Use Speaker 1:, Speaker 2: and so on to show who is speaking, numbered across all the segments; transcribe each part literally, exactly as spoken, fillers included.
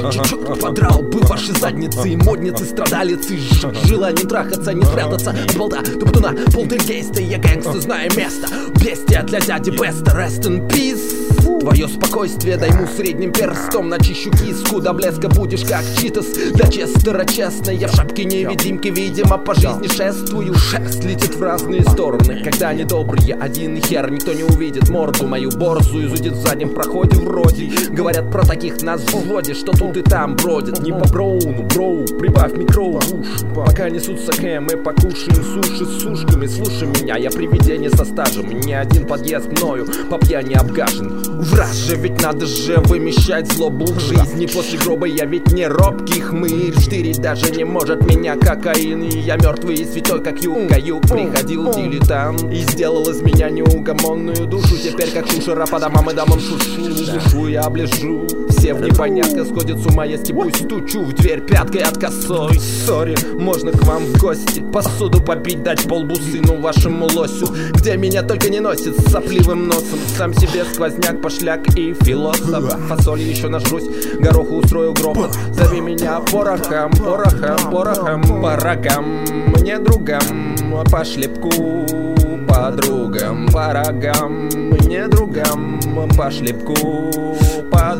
Speaker 1: Черт подрал бы ваши задницы. И модницы, страдалицы, с желанием трахаться, не спрятаться от болта, тупотуна, полтергейста. Я гэнгста, знаю место. Бестия для дяди Беста, rest in peace. Твое спокойствие дайму средним перстом. Начищу киску, до блеска будешь как Читас. Для Честера честно, я в шапке невидимки, видимо, по жизни шествую. Шест летит в разные стороны, когда недобрый я один и хер. Никто не увидит морду мою борзую, зудит в заднем проходе вроде. Говорят про таких нас в взводе, что тут и там бродят. Не по броуну, броу, прибавь микро в уши. Пока несутся хэм, мы покушаем суши с сушками. Слушай меня, я привидение со стажем. Ни один подъезд мною по пьяни обгажен. В раз же, ведь надо же вымещать злобу к жизни. После гроба я ведь не робкий хмырь. Штырить даже не может меня кокаин. И я мертвый и святой, как юг-каюк. Приходил дилетант и сделал из меня неугомонную душу. Теперь как шушера по домам и домам шушу. Душу я облежу. Все в непонятках сходят с ума, я стебусь, стучу в дверь пяткой от косой. Сори, можно к вам в гости посуду попить, дать полбу сыну вашему лосю. Где меня только не носит с сопливым носом. Сам себе сквозняк, пошляк и философ. Фасоль еще нажрусь, гороху устрою грохот. Зови меня порохом, порохом, порохом, порогам. Мне другам, по шлепку, подругам, порогам. Мне другам, по шлепку,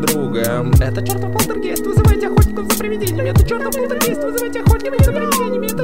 Speaker 1: подругам. Это чертов полтергейст, вызывайте охотников за привидениями. Это чертов полтергейст, вызывайте охотников за привидениями.